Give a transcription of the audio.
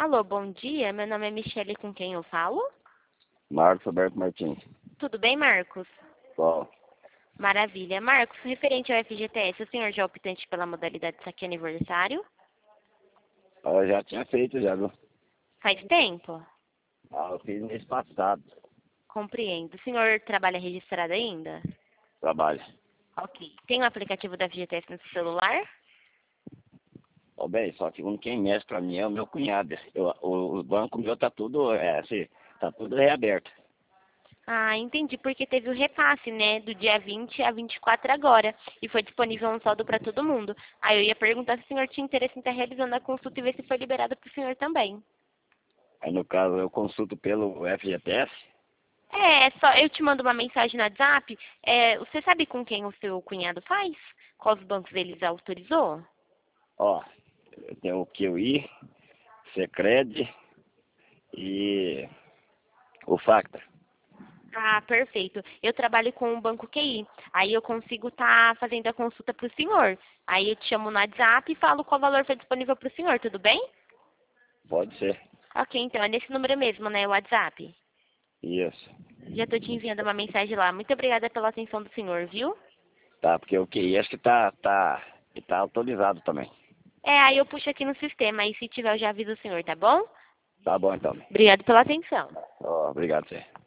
Alô, bom dia. Meu nome é Michele, com quem eu falo? Marcos Alberto Martins. Tudo bem, Marcos? Bom, Maravilha. Marcos, referente ao FGTS, o senhor já é optante pela modalidade saque aniversário? eu já tinha feito já, viu? Faz tempo? Eu fiz mês passado, Compreendo. O senhor trabalha registrado ainda? trabalho. Ok. Tem o aplicativo da FGTS no seu celular? Ó, bem, só que quem mexe pra mim é o meu cunhado. O banco meu tá tudo, assim, tá tudo reaberto. Ah, entendi, porque teve o repasse, né, do dia 20 a 24 agora, e foi disponível um saldo para todo mundo. Aí eu ia perguntar se o senhor tinha interesse em estar realizando a consulta e ver se foi liberado para o senhor também. Aí, no caso, eu consulto pelo FGTS. Só eu te mando uma mensagem no WhatsApp. Você sabe com quem o seu cunhado faz? Quais bancos eles autorizou? Ó, eu tenho o QI, Sicredi e o Facta. Ah, perfeito. Eu trabalho com o Banco QI. Aí eu consigo estar fazendo a consulta para o senhor. Aí eu te chamo no WhatsApp e falo qual valor foi disponível para o senhor, tudo bem? Pode ser. Ok, então é nesse número mesmo, né? O WhatsApp. Isso. Já estou te enviando uma mensagem lá. Muito obrigada pela atenção do senhor, viu? Tá, porque o QI acho que tá autorizado também. Aí eu puxo aqui no sistema. Aí se tiver eu já aviso o senhor, tá bom? Tá bom, então. Obrigado pela atenção. Ó, obrigado, você.